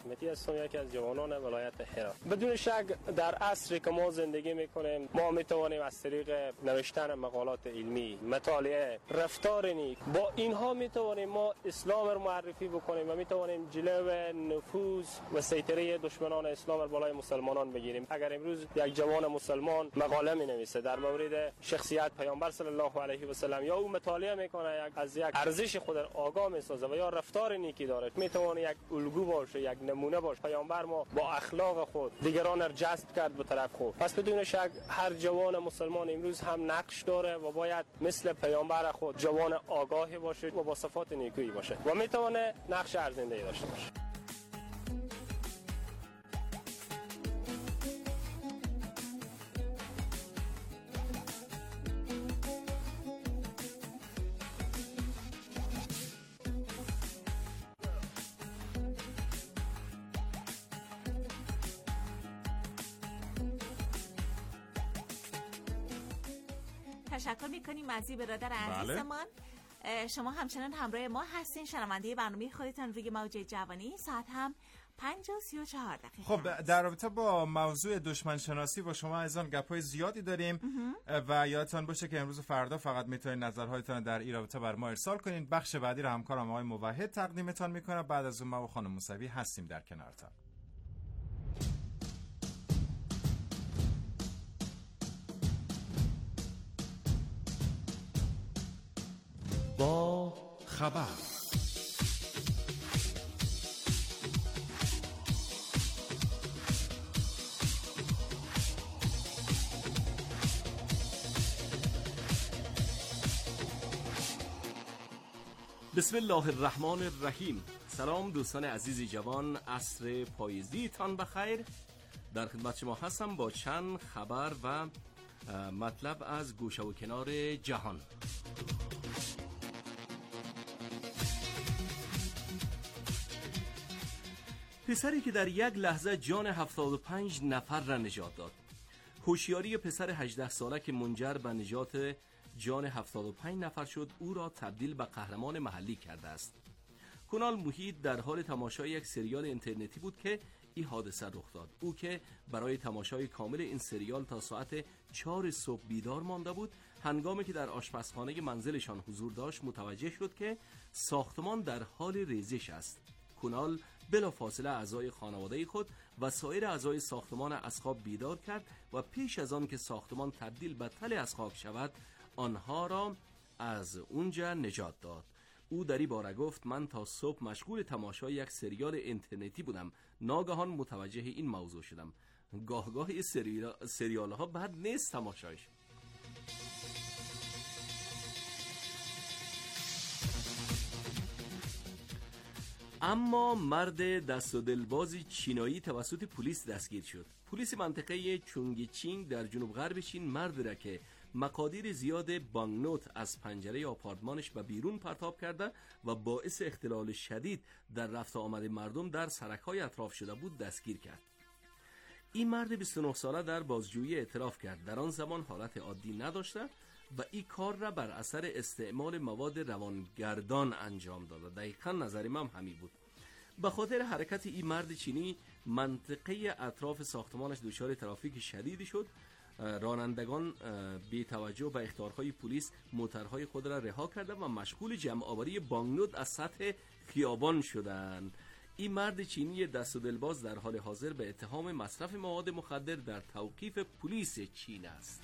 رحمتی هستم، یکی از جوانان ولایت هرات. بدون شک در عصری که ما زندگی میکنیم ما میتوانیم از طریق نوشتن مقالات علمی، مطالعه، رفتار نیک با اینها میتوانیم ما اسلام را معرفی بکنیم و میتوانیم جلو نفوذ و سیطره دشمنان اسلام را بالای مسلمانان بگیریم. اگر امروز یک جوان مسلمان مقاله مینویسه در مورد شخصیت پیامبر صلی الله علیه و سلم یا او مطالعه میکنه از یک ارزش خود آگاه میسازه و یا رفتار نیکی داره، میتونه یک الگو باشه، یک نمونه باشه. پیامبر ما با اخلاق خود دیگران را جذب کرد به طرف خود. پس بدون شک هر جوان مسلمان امروز هم نقش داره و باید مثل پیامبر خود جوان آگاهی باشه و با صفات نیکویی باشه و میتونه نقش ارزنده‌ای داشته باشه. تشکر میکنیم از برادر عزیزمان. شما همچنان همراه ما هستین، شنونده برنامه خودتان روی موج جوانی. ساعت هم 5:34. خب در رابطه با موضوع دشمن شناسی با شما عزیزان گپ‌های زیادی داریم و یادتان باشه که امروز و فردا فقط میتونید نظرهایتان در این رابطه بر ما ارسال کنین. بخش بعدی رو همکارم آقای موحد تقدیمتان میکنه. بعد از اون ما و خانم موسوی هستیم در کنارتان. با خبر بسم الله الرحمن الرحیم. سلام دوستان عزیزی جوان، عصر پاییزی تان بخیر. در خدمت شما هستم با چند خبر و مطلب از گوشه و کنار جهان. پسری که در یک لحظه جان 75 نفر را نجات داد. هوشیاری پسر 18 ساله که منجر به نجات جان 75 نفر شد او را تبدیل به قهرمان محلی کرده است. کنال موحید در حال تماشای یک سریال اینترنتی بود که این حادثه رخ داد. او که برای تماشای کامل این سریال تا ساعت 4 صبح بیدار مانده بود، هنگامی که در آشپزخانه منزلشان حضور داشت متوجه شد که ساختمان در حال ریزش است. کنال بلافاصله اعضای خانواده خود و سایر اعضای ساختمان از خواب بیدار کرد و پیش از آن که ساختمان تبدیل به تل از خاک شود آنها را از اونجا نجات داد. او در این باره گفت من تا صبح مشغول تماشای یک سریال اینترنتی بودم. ناگهان متوجه این موضوع شدم. گاه سریال ها بد نیست تماشایش. اما مرد دست و دلبازی چینایی توسط پلیس دستگیر شد. پلیس منطقه چونگچینگ در جنوب غرب چین مرد را که مقادیر زیاد بانکنوت از پنجره آپارتمانش به بیرون پرتاب کرده و باعث اختلال شدید در رفت و آمد مردم در سرک‌های اطراف شده بود دستگیر کرد. این مرد 29 ساله در بازجویی اعتراف کرد در آن زمان حالت عادی نداشته و این کار را بر اثر استعمال مواد روانگردان انجام داده. دقیقاً نظر من همین بود. به خاطر حرکت این مرد چینی منطقه اطراف ساختمانش دچار ترافیک شدیدی شد. رانندگان بی توجه به اخطارهای پلیس موترهای خود را رها کردند و مشغول جمع آوری بانکنوت از سطح خیابان شدند. این مرد چینی دست و دلباز در حال حاضر به اتهام مصرف مواد مخدر در توقیف پلیس چین است.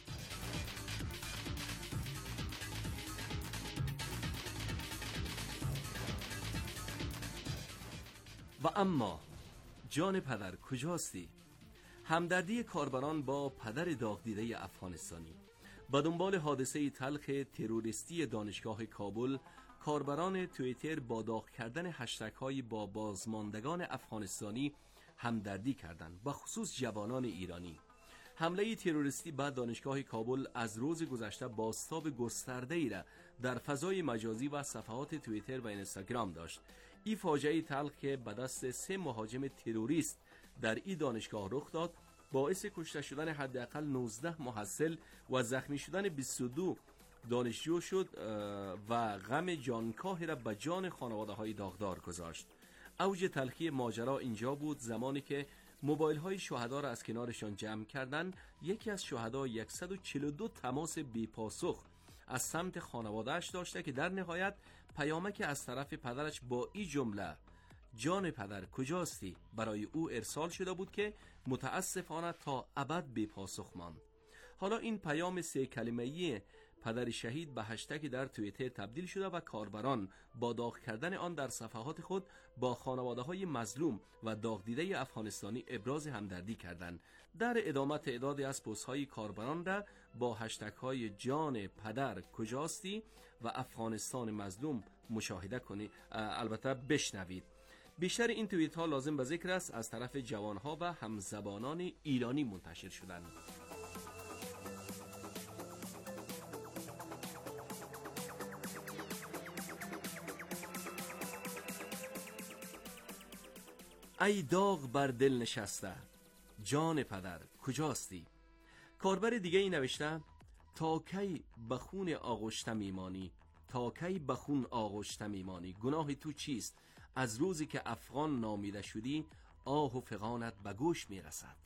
و اما جان پدر کجاستی؟ همدردی کاربران با پدر داغ دیده افغانستانی. به دنبال حادثه تلخ تروریستی دانشگاه کابل، کاربران توییتر با داغ کردن هشتگ‌های با بازماندگان افغانستانی همدردی کردند، به خصوص جوانان ایرانی. حمله تروریستی به دانشگاه کابل از روز گذشته بازتاب گسترده‌ای را در فضای مجازی و صفحات توییتر و اینستاگرام داشت. این فاجعه تلخ که به دست 3 مهاجم تروریست در این دانشگاه رخ داد، باعث کشته شدن حداقل 19 محصل و زخمی شدن 22 دانشجو شد و غم جانکاهی را به جان خانواده‌های داغدار گذاشت. اوج تلخی ماجرا اینجا بود زمانی که موبایل های شهدا را از کنارشان جمع کردن. یکی از شهدا 142 تماس بی‌پاسخ از سمت خانواده‌اش داشته که در نهایت پیامک از طرف پدرش با این جمله جان پدر کجاستی برای او ارسال شده بود که متاسفانه تا ابد بی‌پاسخ ماند. حالا این پیام 3 کلمه‌ای پدر شهید به هشتگ در توییتر تبدیل شده و کاربران با داغ کردن آن در صفحات خود با خانواده‌های مظلوم و داغ دیده افغانستانی ابراز همدردی کردند. در ادامه تعدادی از پست‌های کاربران را با هشتگ‌های جان پدر کجاستی و افغانستان مظلوم مشاهده کنید، البته بشنوید. بیشتر این توییت‌ها لازم به ذکر است از طرف جوان‌ها و همزبانان ایرانی منتشر شدند. ای داغ بر دل نشسته جان پدر کجاستی. کاربر دیگه ای نوشته تا کی بخون آغشته میمانی، تا کی بخون آغشته میمانی، گناه تو چیست؟ از روزی که افغان نامیده شدی آه و فغانت به گوش میرسد.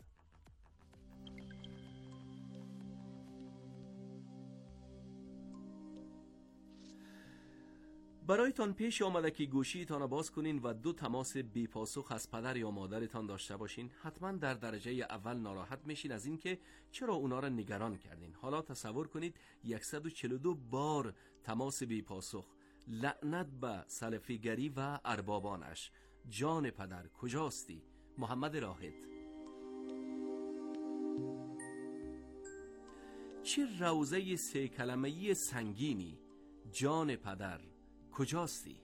برایتان پیش آمده که گوشیتان را باز کنین و 2 تماس بی پاسخ از پدر یا مادرتان داشته باشین. حتما در درجه اول ناراحت میشین از این که چرا اونا را نگران کردین. حالا تصور کنید 142 بار تماس بی پاسخ. لعنت به سلفیگری و اربابانش. جان پدر کجاستی؟ محمد راحت. چه روضه 3 کلمه‌ای سنگینی. جان پدر کجاستی؟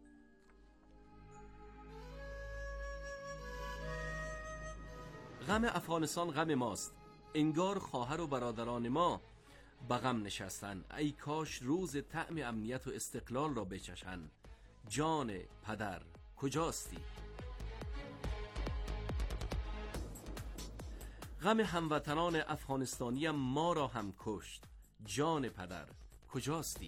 غم افغانستان غم ماست. انگار خواهر و برادران ما به غم نشستن. ای کاش روز طعم امنیت و استقلال را بچشن. جان پدر کجاستی؟ غم هموطنان افغانستانی ما را هم کشت. جان پدر کجاستی؟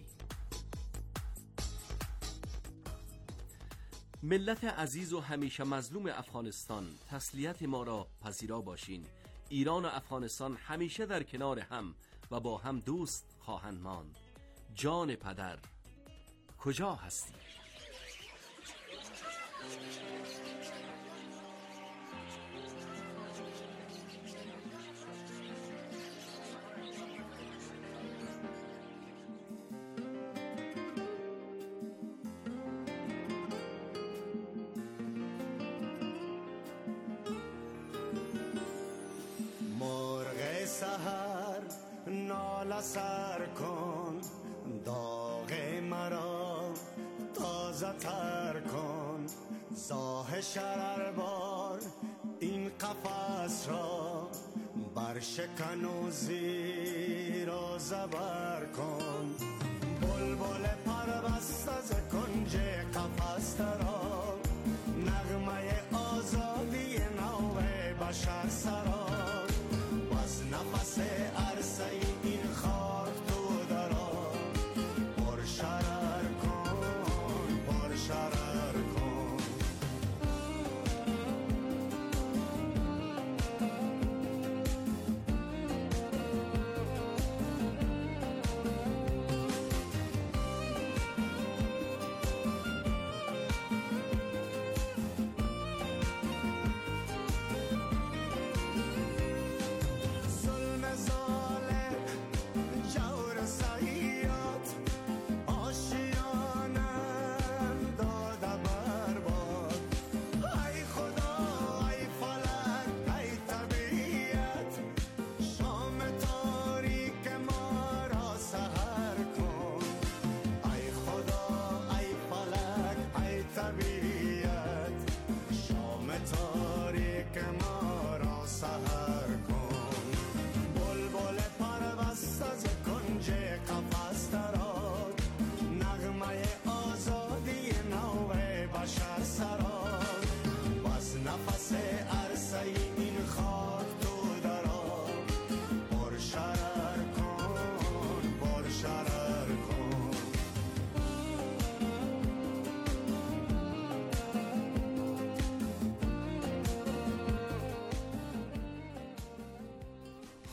ملت عزیز و همیشه مظلوم افغانستان، تسلیت ما را پذیرا باشین. ایران و افغانستان همیشه در کنار هم و با هم دوست خواهند ماند. جان پدر کجا هستی؟ سحر ناله سر کن، داغ مرا تازه تر کن. زاه شرر بار این قفس را برشکن و زیر و زبر کن. بلبل پربسته ز کنج قفس را نغمه آزادی نو بشر سرا. نفس عرصه این خاک تو درا پر شرر کن، پر شرر کن.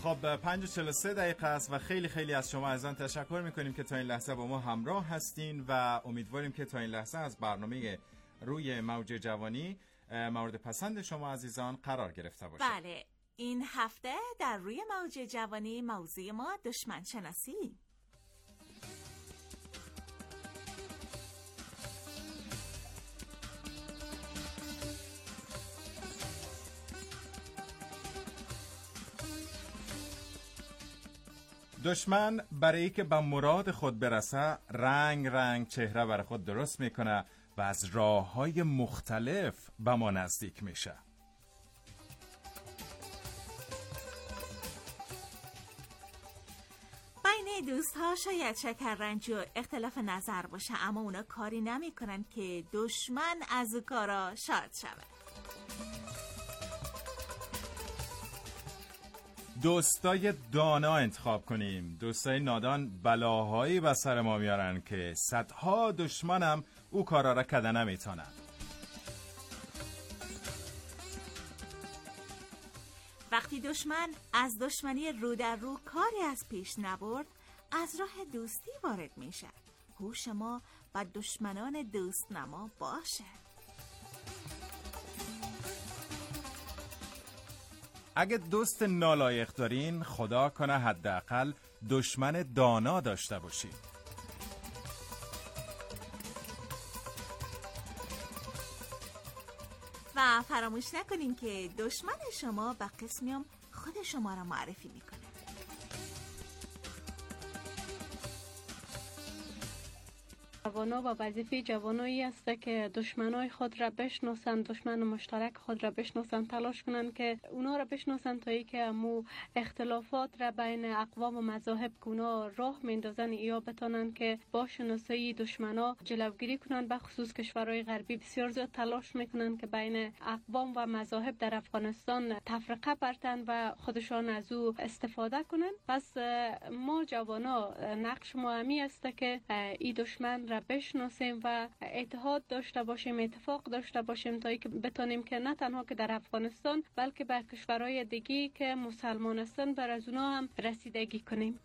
خب 5:43 است و خیلی خیلی از شما عزیزان تشکر میکنیم که تا این لحظه با ما همراه هستین و امیدواریم که تا این لحظه از برنامه روی موج جوانی مورد پسند شما عزیزان قرار گرفته باشه. بله، این هفته در روی موج جوانی موضوع ما دشمن شناسی. دشمن برای که به مراد خود برسه رنگ رنگ چهره برای خود درست میکنه و از راه‌های مختلف به ما نزدیک میشه. بین دوست ها شاید شکررنجی و اختلاف نظر باشه، اما اونا کاری نمی کنن که دشمن از کارا شاد شود. دوستای دانا انتخاب کنیم. دوستای نادان بلاهایی به سر ما میارن که صدها دشمنم او کارا را کده نمیتونن. وقتی دشمن از دشمنی رو در رو کاری از پیش نبرد، از راه دوستی وارد میشه. هوش ما با دشمنان دوست نما باشه. اگه دوست نالایق دارین، خدا کنه حداقل دشمن دانا داشته باشین. و فراموش نکنین که دشمن شما به قسمیام خود شما را معرفی میکنه. جوانا و وظیفه جوانایی است که دشمنای خود را بشناسند، دشمن مشترک خود را بشناسند، تلاش کنند که اونا را بشناسند تا ای که امو اختلافات را بین اقوام و مذاهب اونا راه میندازن یا بتانند که با شناسایی دشمنا جلوگیری کنند. به خصوص کشورهای غربی بسیار زیاد تلاش میکنند که بین اقوام و مذاهب در افغانستان تفرقه برتن و خودشان از او استفاده کنند. پس ما جوانا نقش ما همی است که این دشمن را بشناسیم و اتحاد داشته باشیم، اتفاق داشته باشیم تا اینکه بتونیم که نه تنها که در افغانستان بلکه به کشورهای دیگه که مسلمان هستند بر از اونا هم رسیدگی کنیم.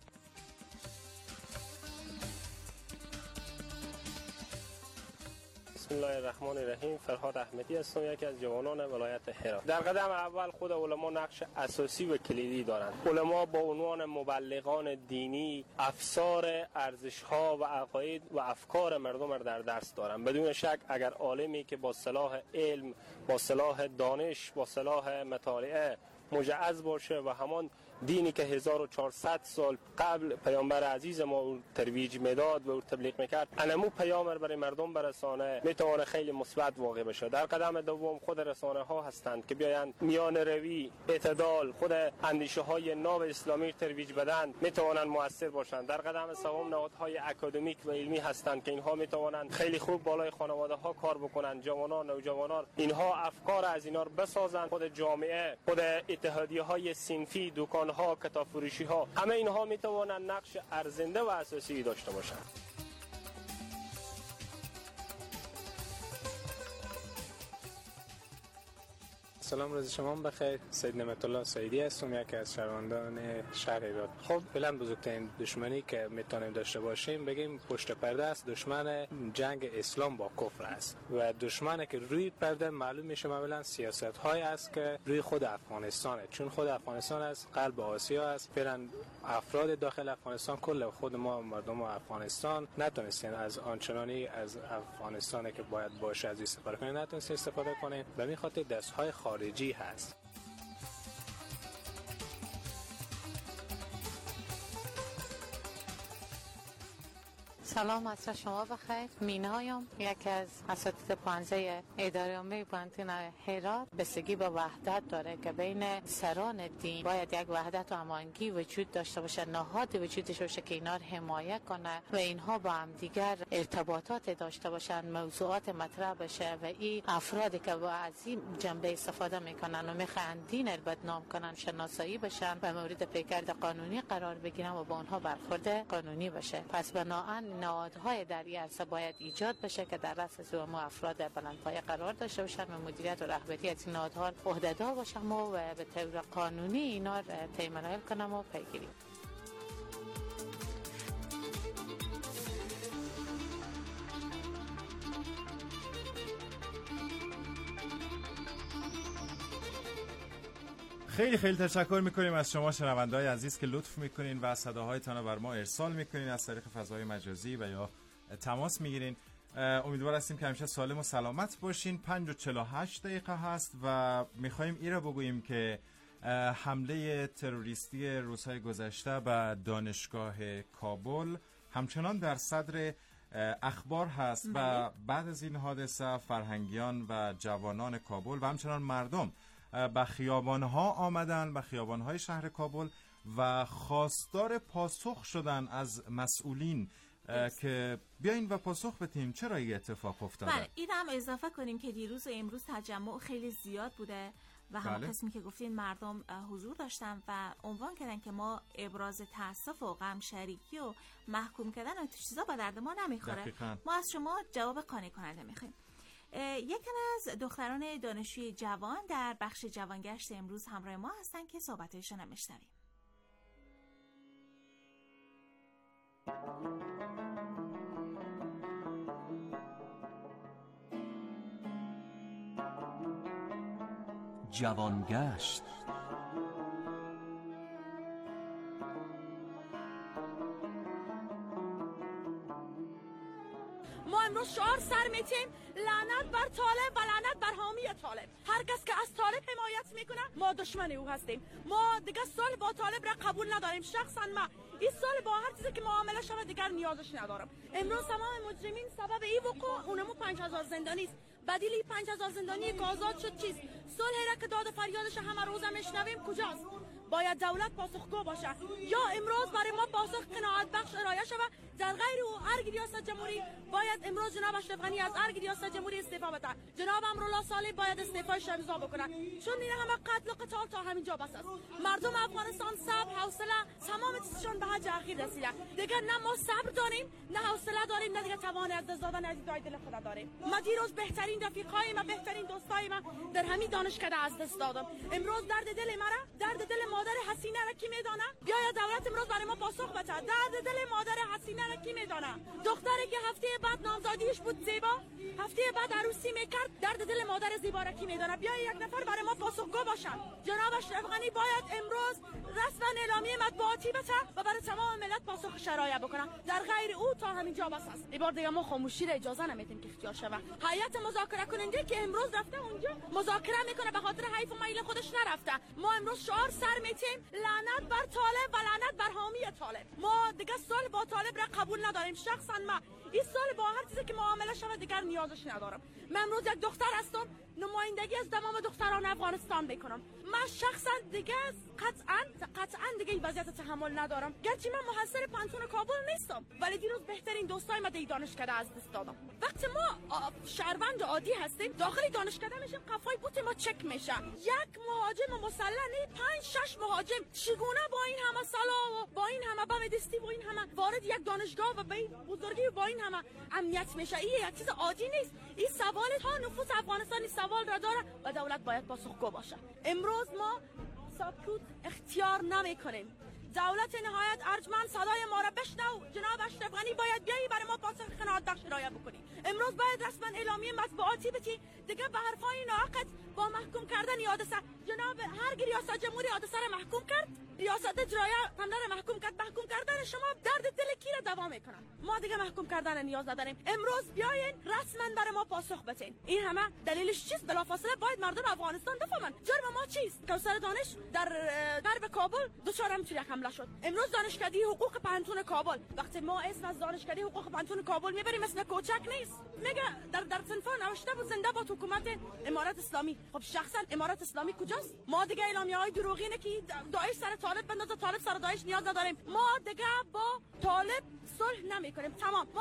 بسم الله الرحمن الرحیم. فرهاد احمدی هستم، یکی از جوانان ولایت هرات. در قدم اول خود علما نقش اساسی و کلیدی دارند. علما با عنوان مبلغان دینی افسار ارزش‌ها و عقاید و افکار مردم را در دست دارند. بدون شک اگر عالمی که با صلاح علم، با صلاح دانش، با صلاح مطالعه مجعز باشه و همان دینی که 1400 سال قبل پیامبر عزیز ما ترویج میداد و تبلیغ میکرد، انمو پیام برای مردم برسانه، میتونه خیلی مثبت واقع بشه. در قدم دوم خود رسانه ها هستند که بیاین میان روی، اعتدال، خود اندیشه های ناب اسلامی ترویج بدن، میتونن موثر باشند. در قدم سوم نهادهای اکادمیک و علمی هستند که اینها میتونن خیلی خوب بالای خانواده ها کار بکنن. جوانان، نوجوانان اینها افکار از اینا رو بسازن. خود جامعه، خود اتحادیه های صنفی، دکان ها، کتاب فروشی ها، همه اینها میتوانند نقش ارزنده و اساسی داشته باشند. سلام، روز شما بخیر. سید نعمت الله سیدی هستم، یکی از شهروندان شهر هرات. خب فعلا بزرگترین دشمنی که میتونیم داشته باشیم بگیم پشت پرده است. دشمن جنگ اسلام با کفر است و دشمنی که روی پرده معلوم میشه معمولا سیاست های است که روی خود افغانستانه، چون خود افغانستان است قلب آسیا است. فعلا افراد داخل افغانستان، کل خود ما مردم افغانستان نتونستین از آنچنانی از افغانستان که باید باشه از استفاده کنیم، نتونستین استفاده کنیم. به این خاطر دست‌های خارجی هست. سلام، عصر شما بخیر. مینایم، یکی از اساتید پانزه اداره عامه پانتون هرات. بستگی به وحدت داره که بین سران دین باید یک وحدت و هماهنگی وجود داشته باشه، نهاد وجودش باشه که اینا رو حمایت کنه و اینها با هم دیگر ارتباطات داشته باشن، موضوعات مطرح بشه و این افرادی که با از این جنبه استفاده میکنن و میخوان دین رو بدنام کنن شناسایی بشن و مورد پیکرد قانونی قرار بگیرن و با اونها برخورد قانونی بشه. پس بنابراین نهادهای در این عرصه باید ایجاد بشه که در رأس ما افراد بلندپایه قرار داشته باشن و مدیریت و رهبری از این نهادها عهده‌دار باشن و به طور قانونی اینا تیمنایل کنم و پیگیری. خیلی خیلی تشکر میکنیم از شما شنونده‌های عزیز که لطف میکنین و صداهایتان رو بر ما ارسال میکنین از طریق فضای مجازی و یا تماس میگیرین. امیدوار هستیم که همیشه سالم و سلامت باشین. 5:48 هست و میخوایم این رو بگوییم که حمله تروریستی روزهای گذشته به دانشگاه کابل همچنان در صدر اخبار هست و بعد از این حادثه فرهنگیان و جوانان کابل و همچنان مردم به خیابانها آمدن، به خیابانهای شهر کابل و خواستار پاسخ شدن از مسئولین که بیاین و پاسخ بدیم چرا این اتفاق افتاده. بله، این هم اضافه کنیم که دیروز و امروز تجمع خیلی زیاد بوده و همه قسمی که گفتین مردم حضور داشتن و عنوان کردن که ما ابراز تأسف و غم شریکی و محکوم کردن و چیزا به درد ما نمیخوره. دقیقاً. ما از شما جواب قانع کننده میخوایم. یکی از دختران دانشجوی جوان در بخش جوانگشت امروز همراه ما هستن که صحبتشون هم بشنویم. جوانگشت. ما امروز شعار سر میتیم لعنت بر طالب و لعنت بر حامی طالب. هر کس که از طالب حمایت میکنه ما دشمن او هستیم. ما دیگه صلح با طالب را قبول نداریم. شخصا من این صلح با هر چیزی که معامله شود دیگر نیازش ندارم. امروز تمام مجرمین سبب این وقوع اونمو 5000 زندانی است. بدیل 5000 زندانی که آزاد شد چیست؟ صلحی را که داد و فریادش همه روز میشنویم کجاست؟ باید دولت پاسخگو باشه یا امروز برای ما پاسخ قناعت بخش ارائه شود. در غیر او ارگ ریاست جمهوری باید امروز جناب اشرف غنی از ارگ ریاست جمهوری استعفا بده. جناب امرالله صالح باید استعفایش امضا بکنه چون این همه قتل و قتال تا همینجا بس است. مردم افغانستان صبر حوصله تمام چیزشون به حج اخیر رسیده. دیگه نه ما صبر داریم نه حوصله داریم نه دیگه توان از دست دادن عزیزای دل خدا داریم. ما دیروز بهترین رفیقای ما بهترین دوستای ما در همین دانشکده از دست دادم. امروز درد دل مرا درد دل مادر حسینه را کی میدانه؟ بیاید دولت امروز برای ما پاسخ بده. درد دل مادر حسینه را کی میدانه؟ دختری که هفته بعد نامزادیش بود زیبا هفته بعد عروسی میکرد درد دل مادر زیبا را کی میدانه؟ بیاید یک نفر برای ما پاسخگو باشن. جناب اشرف غنی باید امروز رسما اعلامیه مطبوعاتی بده و برای تمام ملت پاسخ شرایع بکنه. در غیر او تا همینجا بس است. این بار دیگه ما خاموشی را اجازه نمیدیم که اختیار شود. هیئت مذاکره کننده که امروز رفته اونجا مذاکره میکنه به خاطر حیف و میل خودش نرفته. ما امروز شعار سر میتیم لعنت بر طالب و لعنت بر حامی طالب. ما دیگه صلح با طالب را قبول نداریم. شخصا من این صلح با هر چیزی که معامله شود دیگر نیازش ندارم. من امروز یک دختر هستم نمایندگی از تمام دختران افغانستان میکنم. من شخصا دیگه قطعا دیگه این وضعیت تحمل ندارم. گرچه من محصل پانتون کابل نیستم ولی دیروز بهترین دوستای ما در دانشکده از دست دادم. وقتی ما شهروند عادی هستیم داخل دانشکده میشیم قفای بوت ما چک میشه. یک مهاجم مسلح 5-6 مهاجم چگونه با این همه سلاح و با این همه بم دستی و این همه وارد یک دانشگاه و به این بزرگی و با این همه امنیت میشه؟ این یک چیز عادی نیست. این سوال ها نفوس افغانستانی سوال را داره و دولت باید پاسخگو باشه. امروز ما سکوت اختیار نمیکنیم. دولت نهایت ارجمند صدای ما را بشنو. جناب اشرف غنی باید بیایی برای ما پاسخ قناعت بخش ارائه بکنی. امروز باید رسما اعلامیه مطبوعاتی بدی دیگه به حرفای ناحق با محکوم کردن حادثه. جناب هر ریاست جمهوری حادثه را محکوم کرد، ریاست اجرایی حمله را محکوم کرد. محکوم کردن شما درد دل کی را دوا میکنه؟ ما دیگه محکوم کردن نیاز نداریم. امروز بیاین رسما برای ما پاسخ بدین. این همه دلیلش چیست؟ بلافاصله باید مردم افغانستان بفهمن جرم ما چیست. کوثر دانش در غرب کابل دچار همچین حمله شد. امروز دانشکده حقوق پانتون کابل وقتی ما اسم از دانشکده حقوق پانتون کابل میبریم اسم کوچک نیست. میگه در صنفا نوشته بود زنده باد حکومت امارت اسلامی. خب شخصا امارت اسلامی کجاست؟ ما دیگه اعلامیه‌های دروغینه که داعش سر طالب بندازه طالب سر داعش نیاز نداریم. ما دیگه با طالب صلح نمی‌کنیم. تمام.